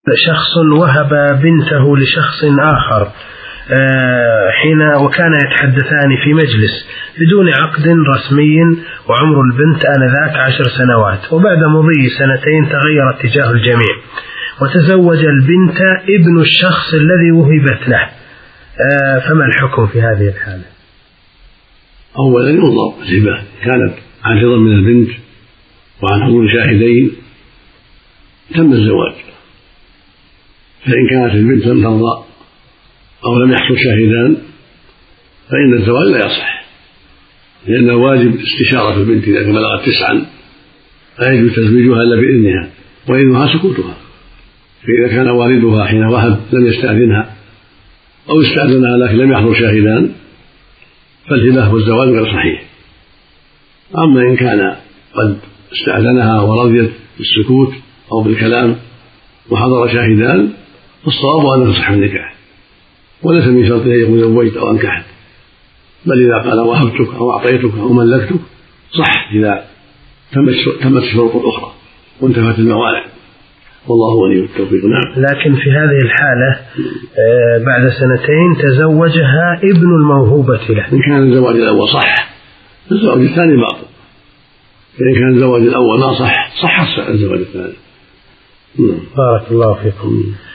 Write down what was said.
شخص وهب بنته لشخص آخر وكان يتحدثان في مجلس بدون عقد رسمي، وعمر البنت آنذاك 10 سنوات، وبعد مضي 2 تغير اتجاه الجميع وتزوج البنت ابن الشخص الذي وهبت له، فما الحكم في هذه الحالة؟ أولا ينظر الهبة كانت عارضا من البنت وعن حضور شاهدين تم الزواج، فإن كانت البنت لم ترضى أو لم يحصل شاهدان فإن الزواج لا يصح، لأن الواجب استشارة البنت إذا بلغت 9 لا يجوز تزويجها إلا بإذنها، وإذنها سكوتها. فإذا كان والدها حين وهب لم يستأذنها أو استأذنها لكن لم يحضر شاهدان فالهبة والزواج غير صحيح. أما إن كان قد استأذنها ورضيت بالسكوت أو بالكلام وحضر شاهدان فالصواب أن يصح النكاح، وليس من شرطه يقول زوجت أو أنكحت، بل إذا قال وهبتك أو أعطيتك أو ملكتك صح إذا تمت الشروط الأخرى وانتفت الموانع، والله ولي التوفيق. نعم. لكن في هذه الحالة بعد 2 تزوجها ابن الموهوبة له. إن كان الزواج الأول صح الزواج الثاني باطل، فإن كان الزواج الأول ما صح الزواج الثاني. بارك الله فيكم.